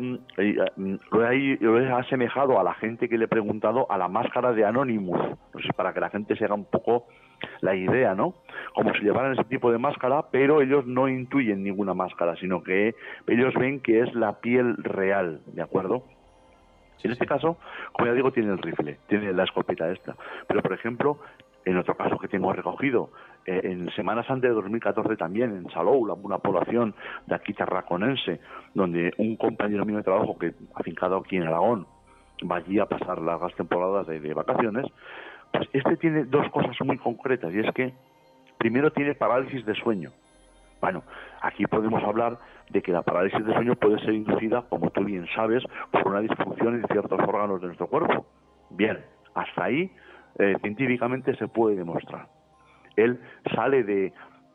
lo he asemejado a la gente que le he preguntado a la máscara de Anonymous, no sé, para que la gente se haga un poco la idea, ¿no? Como si llevaran ese tipo de máscara, pero ellos no intuyen ninguna máscara, sino que ellos ven que es la piel real, ¿de acuerdo? En este caso, como ya digo, tiene el rifle, tiene la escopeta esta. Pero, por ejemplo, en otro caso que tengo recogido, en Semana Santa de 2014 también, en Salou, una población de aquí tarraconense, donde un compañero mío de trabajo que afincado aquí en Aragón va allí a pasar largas temporadas de vacaciones, pues este tiene dos cosas muy concretas, y es que primero tiene parálisis de sueño. Bueno, aquí podemos hablar de que la parálisis de sueño puede ser inducida, como tú bien sabes, por una disfunción en ciertos órganos de nuestro cuerpo. Bien, hasta ahí científicamente se puede demostrar. Él sale de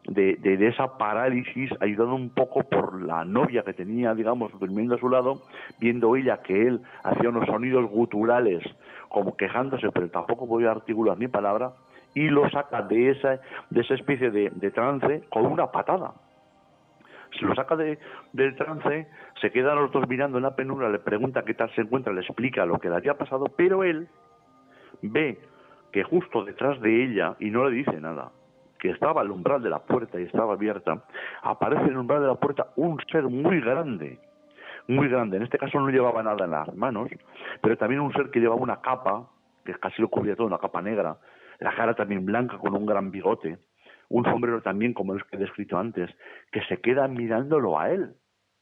esa parálisis ayudado un poco por la novia que tenía, digamos, durmiendo a su lado, viendo ella que él hacía unos sonidos guturales, como quejándose, pero tampoco podía articular ni palabra, y lo saca de esa especie de trance con una patada. Se lo saca del trance, se quedan los dos mirando en la penumbra, le pregunta qué tal se encuentra, le explica lo que le había pasado, pero él ve que justo detrás de ella, y no le dice nada, que estaba al umbral de la puerta y estaba abierta, aparece en el umbral de la puerta un ser muy grande, en este caso no llevaba nada en las manos, pero también un ser que llevaba una capa, que casi lo cubría todo, una capa negra, la cara también blanca con un gran bigote, un sombrero también como el que he descrito antes, que se queda mirándolo a él.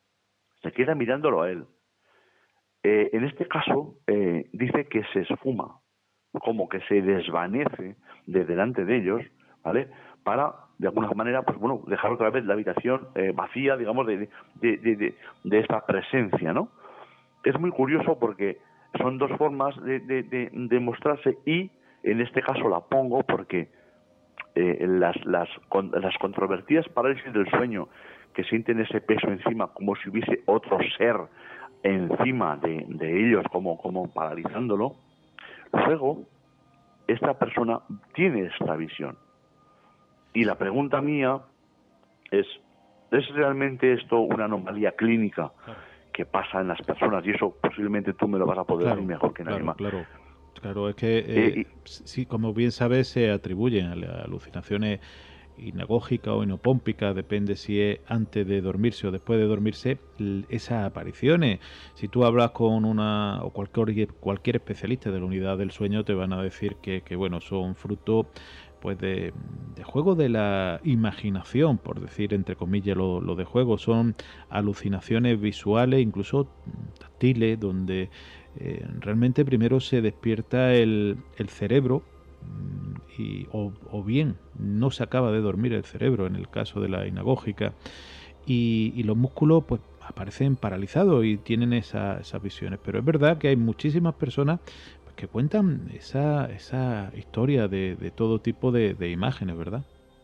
En este caso dice que se esfuma, como que se desvanece de delante de ellos, ¿vale? Para, de alguna manera, pues bueno, dejar otra vez la habitación vacía, digamos, de esta presencia, ¿no? Es muy curioso porque son dos formas de mostrarse, y en este caso la pongo porque las controvertidas parálisis del sueño, que sienten ese peso encima como si hubiese otro ser encima de ellos, como paralizándolo. Luego, esta persona tiene esta visión. Y la pregunta mía ¿es realmente esto una anomalía clínica que pasa en las personas? Y eso posiblemente tú me lo vas a poder decir mejor que nadie más.
Claro, es que sí, como bien sabes, se atribuyen a alucinaciones hinagógicas o hinopómpicas, depende si es antes de dormirse o después de dormirse, esas apariciones. Si tú hablas con una o cualquier especialista de la unidad del sueño, te van a decir que bueno, son fruto pues de juego de la imaginación, por decir entre comillas lo de juego. Son alucinaciones visuales, incluso táctiles, donde realmente primero se despierta el cerebro, o bien no se acaba de dormir el cerebro en el caso de la inagógica, y los músculos pues aparecen paralizados y tienen esas visiones. Pero es verdad que hay muchísimas personas pues, que cuentan esa historia de todo tipo de imágenes, ¿verdad?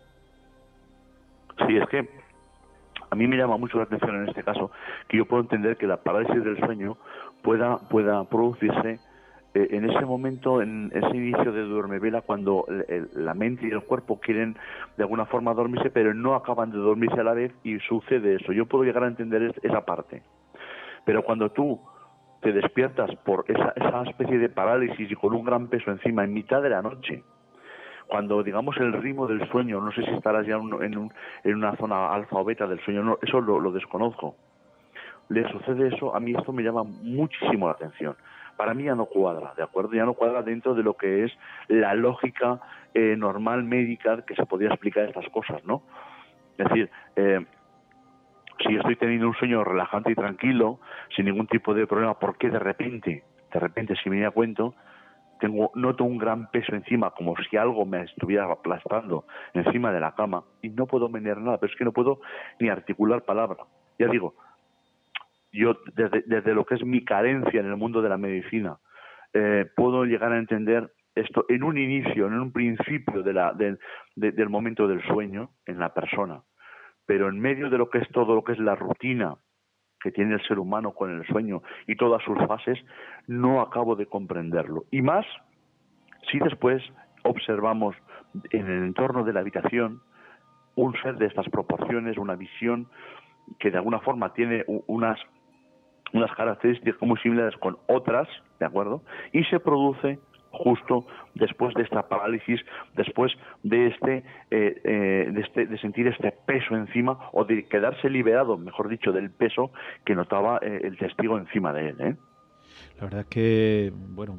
Sí, es que a mí me llama mucho la atención en este caso que yo puedo entender que la parálisis del sueño pueda producirse en ese momento, en ese inicio de duermevela, cuando la mente y el cuerpo quieren de alguna forma dormirse, pero no acaban de dormirse a la vez, y sucede eso. Yo puedo llegar a entender esa parte. Pero cuando tú te despiertas por esa especie de parálisis y con un gran peso encima en mitad de la noche, cuando digamos el ritmo del sueño, no sé si estarás ya en una zona alfa o beta del sueño, no, eso lo desconozco, le sucede eso, a mí esto me llama muchísimo la atención. Para mí ya no cuadra, ¿de acuerdo? Ya no cuadra dentro de lo que es la lógica normal médica que se podría explicar estas cosas, ¿no? Es decir, si estoy teniendo un sueño relajante y tranquilo, sin ningún tipo de problema, ¿por qué de repente, si me da cuenta, noto un gran peso encima, como si algo me estuviera aplastando encima de la cama, y no puedo menear nada? Pero es que no puedo ni articular palabra. Ya digo, yo desde lo que es mi carencia en el mundo de la medicina, puedo llegar a entender esto en un inicio, en un principio del momento del sueño en la persona, pero en medio de lo que es todo lo que es la rutina que tiene el ser humano con el sueño y todas sus fases, no acabo de comprenderlo. Y más si después observamos en el entorno de la habitación un ser de estas proporciones, una visión que de alguna forma tiene unas características muy similares con otras, ¿de acuerdo? Y se produce justo después de esta parálisis, después de de sentir este peso encima, o de quedarse liberado, mejor dicho, del peso que notaba el testigo encima de él, ¿eh?
La verdad es que, bueno,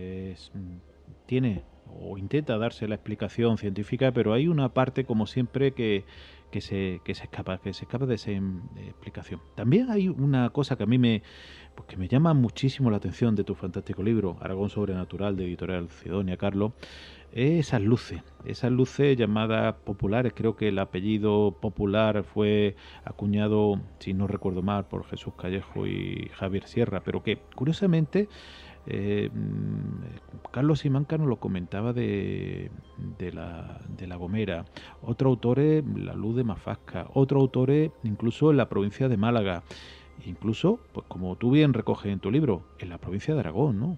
tiene o intenta darse la explicación científica, pero hay una parte, como siempre, que se escapa de esa explicación. También hay una cosa que a mí pues que me llama muchísimo la atención de tu fantástico libro, Aragón Sobrenatural, de Editorial Sidonia, Carlos, esas luces llamadas populares. Creo que el apellido popular fue acuñado, si no recuerdo mal, por Jesús Callejo y Javier Sierra, pero que curiosamente Carlos Simanca nos lo comentaba de la Gomera, otros autores la luz de Mafasca, otros autores incluso en la provincia de Málaga, incluso, pues como tú bien recoges en tu libro, en la provincia de Aragón, ¿no?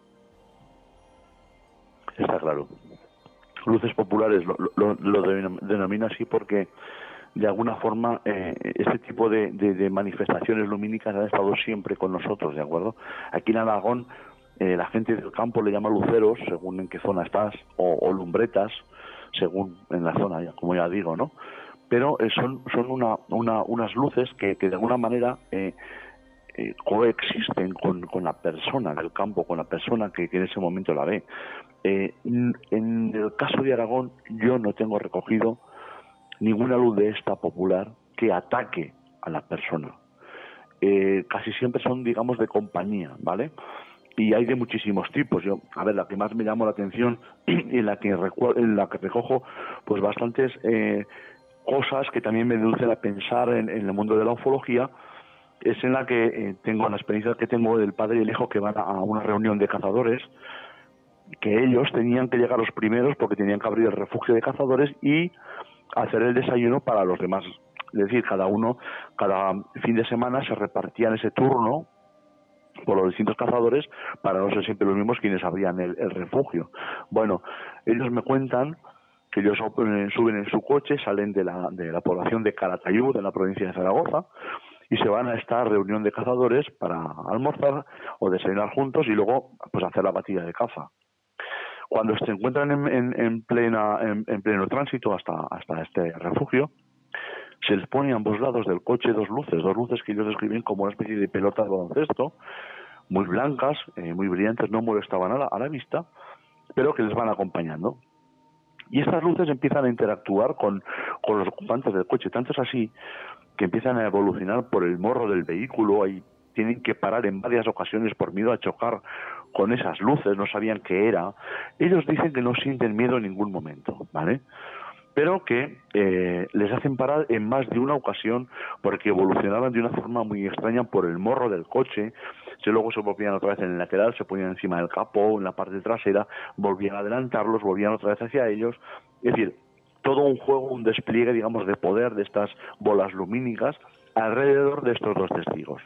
Está claro. Luces populares lo denomina así porque de alguna forma este tipo de manifestaciones lumínicas han estado siempre con nosotros, ¿de acuerdo? Aquí en Aragón la gente del campo le llama luceros, según en qué zona estás, o lumbretas, según en la zona, como ya digo, ¿no? Pero son unas luces que de alguna manera coexisten con la persona del campo, con la persona que en ese momento la ve. En el caso de Aragón, yo no tengo recogido ninguna luz de esta popular que ataque a la persona. Casi siempre son, digamos, de compañía, ¿vale? Y hay de muchísimos tipos. La que más me llamó la atención y en la que recojo pues bastantes cosas que también me deducen a pensar en el mundo de la ufología, es en la que tengo la experiencia que tengo del padre y el hijo que van a una reunión de cazadores, que ellos tenían que llegar los primeros porque tenían que abrir el refugio de cazadores y hacer el desayuno para los demás. Es decir, cada fin de semana se repartían ese turno por los distintos cazadores para no ser siempre los mismos quienes abrían el refugio. Bueno, ellos me cuentan que ellos suben en su coche, salen de la población de Calatayud, de la provincia de Zaragoza, y se van a esta reunión de cazadores para almorzar o desayunar juntos y luego pues hacer la batida de caza. Cuando se encuentran en pleno tránsito hasta este refugio, se les pone a ambos lados del coche dos luces que ellos describen como una especie de pelota de baloncesto, muy blancas, muy brillantes, no molestaban a la vista, pero que les van acompañando. Y estas luces empiezan a interactuar con los ocupantes del coche. Tanto es así que empiezan a evolucionar por el morro del vehículo y tienen que parar en varias ocasiones por miedo a chocar con esas luces, no sabían qué era. Ellos dicen que no sienten miedo en ningún momento, ¿vale? Pero que les hacen parar en más de una ocasión porque evolucionaban de una forma muy extraña por el morro del coche, luego se volvían otra vez en el lateral, se ponían encima del capó, en la parte trasera, volvían a adelantarlos, volvían otra vez hacia ellos, es decir, todo un juego, un despliegue, digamos, de poder de estas bolas lumínicas alrededor de estos dos testigos.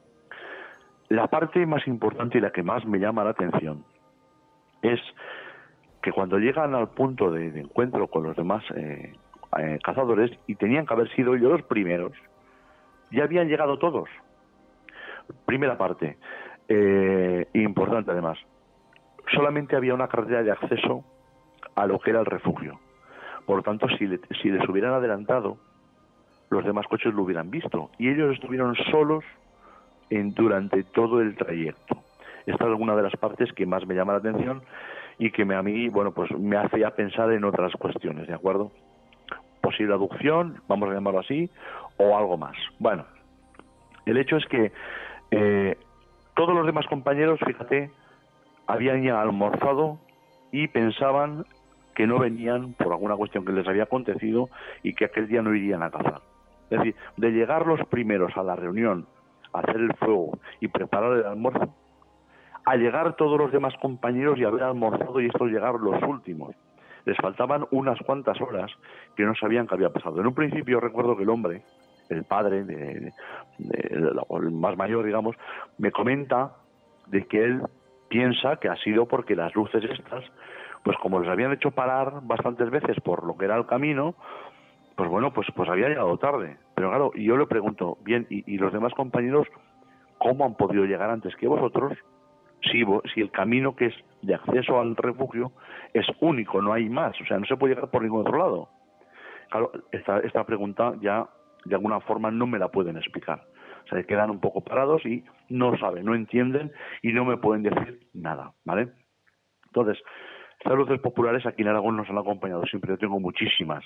La parte más importante y la que más me llama la atención es que cuando llegan al punto de encuentro con los demás cazadores, y tenían que haber sido ellos los primeros, ya habían llegado todos. Primera parte, importante además, solamente había una carretera de acceso a lo que era el refugio. Por lo tanto, si les hubieran adelantado, los demás coches lo hubieran visto. Y ellos estuvieron solos durante todo el trayecto. Esta es una de las partes que más me llama la atención y que a mí, bueno, pues me hace ya pensar en otras cuestiones, ¿de acuerdo? Posible aducción, vamos a llamarlo así, o algo más. Bueno, el hecho es que todos los demás compañeros, fíjate, habían ya almorzado y pensaban que no venían por alguna cuestión que les había acontecido y que aquel día no irían a cazar. Es decir, de llegar los primeros a la reunión, a hacer el fuego y preparar el almuerzo, a llegar todos los demás compañeros y haber almorzado y estos llegar los últimos. Les faltaban unas cuantas horas que no sabían qué había pasado. En un principio recuerdo que el hombre, el padre, el más mayor, digamos, me comenta de que él piensa que ha sido porque las luces estas, pues como les habían hecho parar bastantes veces por lo que era el camino, pues bueno, pues había llegado tarde. Pero claro, y yo le pregunto, bien, ¿y los demás compañeros cómo han podido llegar antes que vosotros? Si el camino que es de acceso al refugio es único, no hay más, o sea, no se puede llegar por ningún otro lado. Claro, esta pregunta ya de alguna forma no me la pueden explicar. O sea, quedan un poco parados y no saben, no entienden y no me pueden decir nada, ¿vale? Entonces, estas luces populares aquí en Aragón nos han acompañado siempre. Yo tengo muchísimas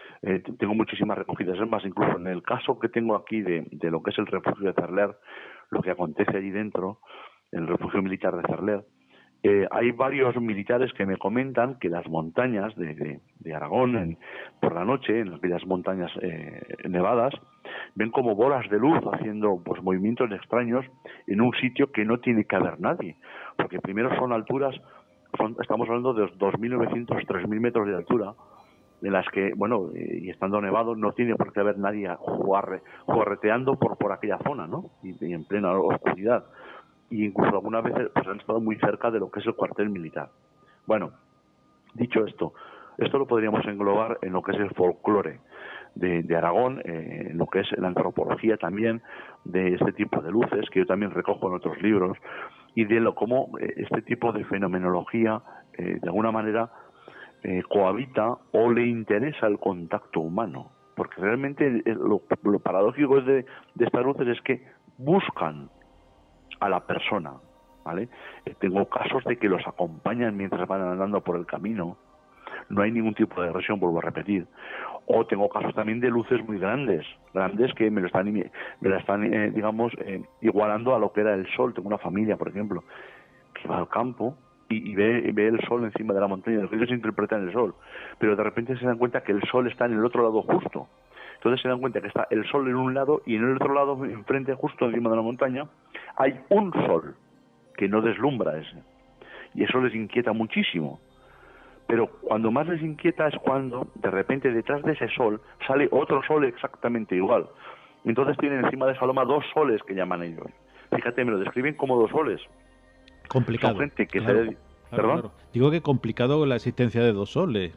recogidas. Es más, incluso en el caso que tengo aquí de lo que es el refugio de Cerler, lo que acontece allí dentro, en el refugio militar de Cerler, hay varios militares que me comentan que las montañas de Aragón, por la noche, en aquellas montañas nevadas, ven como bolas de luz haciendo pues movimientos extraños en un sitio que no tiene que haber nadie, porque primero son alturas, estamos hablando de 2.900, 3.000 metros de altura, en las que, bueno, y estando nevado, no tiene por qué haber nadie jugarreteando por aquella zona, ¿no? Y en plena oscuridad. Y incluso algunas veces pues han estado muy cerca de lo que es el cuartel militar. Bueno, dicho esto lo podríamos englobar en lo que es el folclore de Aragón, en lo que es la antropología también de este tipo de luces, que yo también recojo en otros libros, y de cómo este tipo de fenomenología de alguna manera cohabita o le interesa el contacto humano, porque realmente lo paradójico de estas luces es que buscan a la persona, ¿vale? Tengo casos de que los acompañan mientras van andando por el camino, no hay ningún tipo de agresión, vuelvo a repetir. O tengo casos también de luces muy grandes que me la están digamos, igualando a lo que era el sol. Tengo una familia, por ejemplo, que va al campo y ve el sol encima de la montaña, lo que ellos interpretan el sol, pero de repente se dan cuenta que el sol está en el otro lado justo. Entonces se dan cuenta que está el sol en un lado y en el otro lado, enfrente, justo encima de la montaña, hay un sol que no deslumbra ese. Y eso les inquieta muchísimo. Pero cuando más les inquieta es cuando, de repente, detrás de ese sol, sale otro sol exactamente igual. Entonces tienen encima de esa loma dos soles que llaman ellos. Fíjate, me lo describen como dos soles.
Complicado.
Son gente que
claro,
¿Perdón?
Claro. Digo que complicado la existencia de dos soles.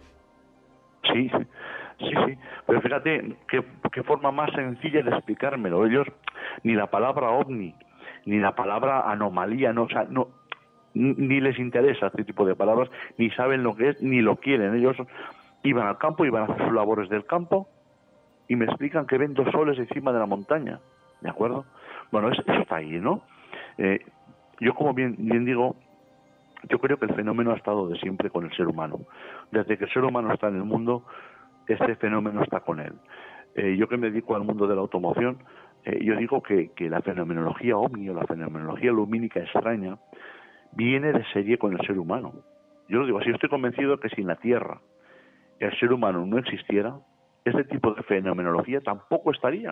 Sí. Pero fíjate qué forma más sencilla de explicármelo. Ellos, ni la palabra ovni, ni la palabra anomalía, ni les interesa este tipo de palabras, ni saben lo que es, ni lo quieren. Ellos iban al campo, iban a hacer sus labores del campo y me explican que ven dos soles encima de la montaña. ¿De acuerdo? Bueno, eso está ahí, ¿no? Yo, como bien digo, Yo creo que el fenómeno ha estado de siempre con el ser humano. Desde que el ser humano está en el mundo, este fenómeno está con él. Yo que me dedico al mundo de la automoción, yo digo que la fenomenología ovni o la fenomenología lumínica extraña viene de serie con el ser humano. Yo lo digo así, estoy convencido que si en la Tierra el ser humano no existiera, este tipo de fenomenología tampoco estaría.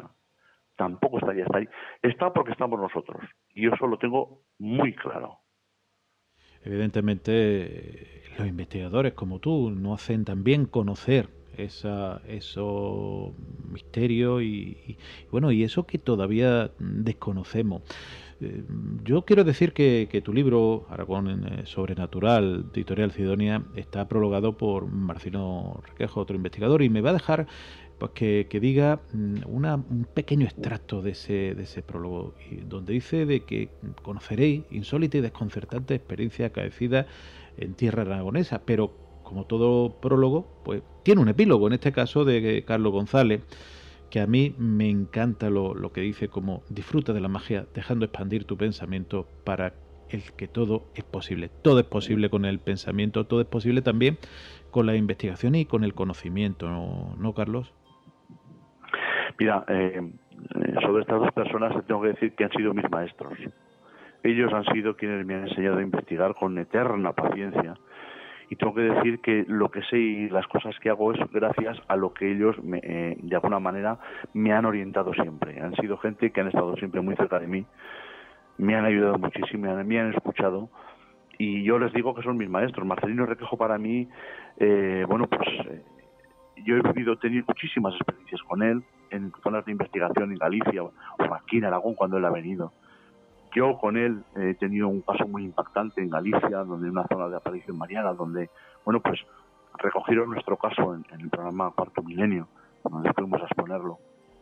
Está porque estamos nosotros. Y yo eso lo tengo muy claro.
Evidentemente, los investigadores como tú nos hacen también conocer esos misterios y bueno, y eso que todavía desconocemos. Yo quiero decir que tu libro, Aragón Sobrenatural, de Editorial Sidonia, está prologado por Marcelino Requejo, otro investigador, y me va a dejar pues que diga un pequeño extracto de ese prólogo, donde dice de que conoceréis insólitas y desconcertantes experiencias acaecidas en tierra aragonesa, pero como todo prólogo, pues tiene un epílogo, en este caso de Carlos González, que a mí me encanta lo que dice, como disfruta de la magia dejando expandir tu pensamiento para el que todo es posible. Todo es posible con el pensamiento, todo es posible también con la investigación y con el conocimiento, ¿no, Carlos?
Mira, sobre estas dos personas tengo que decir que han sido mis maestros. Ellos han sido quienes me han enseñado a investigar con eterna paciencia. Y tengo que decir que lo que sé y las cosas que hago es gracias a lo que ellos, de alguna manera, me han orientado siempre. Han sido gente que han estado siempre muy cerca de mí, me han ayudado muchísimo, me han escuchado, y yo les digo que son mis maestros. Marcelino Requejo para mí, yo he tenido muchísimas experiencias con él, en zonas de investigación en Galicia o aquí en Aragón cuando él ha venido. Yo con él he tenido un caso muy impactante en Galicia, donde una zona de aparición mariana, donde, recogieron nuestro caso en el programa Cuarto Milenio, donde fuimos a exponerlo.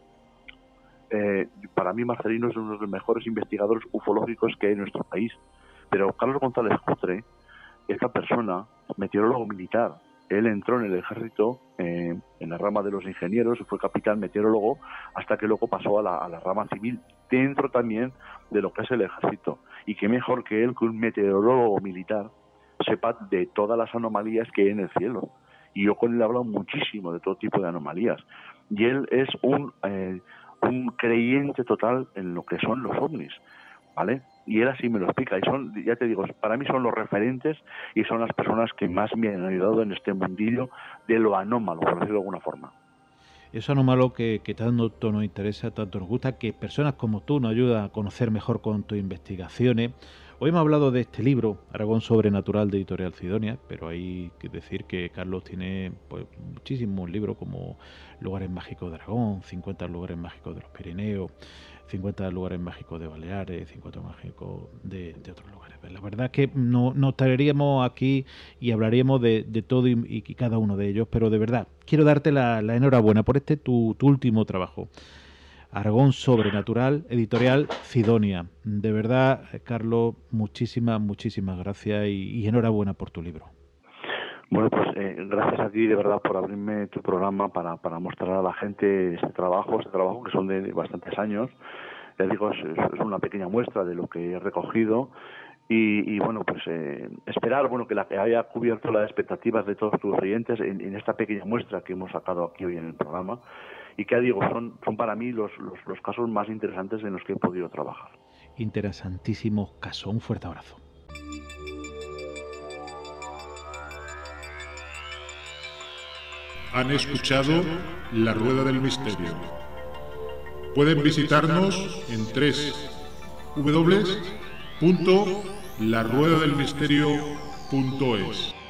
Para mí Marcelino es uno de los mejores investigadores ufológicos que hay en nuestro país. Pero Carlos González Cutre, esta persona, meteorólogo militar, él entró en el ejército en la rama de los ingenieros, fue capitán meteorólogo, hasta que luego pasó a la rama civil, dentro también de lo que es el ejército. Y qué mejor que él, que un meteorólogo militar, sepa de todas las anomalías que hay en el cielo. Y yo con él he hablado muchísimo de todo tipo de anomalías. Y él es un creyente total en lo que son los ovnis, ¿vale? Y él así me lo explica, y son, ya te digo, para mí son los referentes y son las personas que más me han ayudado en este mundillo de lo anómalo, por decirlo de alguna forma.
Eso anómalo que tanto nos interesa, tanto nos gusta, que personas como tú nos ayudan a conocer mejor con tus investigaciones. Hoy hemos hablado de este libro, Aragón Sobrenatural, de Editorial Sidonia, pero hay que decir que Carlos tiene muchísimos libros como Lugares Mágicos de Aragón, 50 lugares mágicos de los Pirineos, 50 lugares mágicos de Baleares, 50 mágicos de otros lugares. La verdad es que nos estaríamos aquí y hablaríamos de todo y cada uno de ellos, pero de verdad, quiero darte la enhorabuena por tu último trabajo. Aragón Sobrenatural, Editorial Sidonia. De verdad, Carlos, muchísimas gracias y enhorabuena por tu libro.
Bueno, pues gracias a ti de verdad por abrirme tu programa para mostrar a la gente este trabajo que son de bastantes años. Les digo, es una pequeña muestra de lo que he recogido y esperar que haya cubierto las expectativas de todos tus oyentes en esta pequeña muestra que hemos sacado aquí hoy en el programa. Y que digo, son para mí los casos más interesantes en los que he podido trabajar.
Interesantísimo caso. Un fuerte abrazo.
Han escuchado La Rueda del Misterio. Pueden visitarnos en www.laruedadelmisterio.es.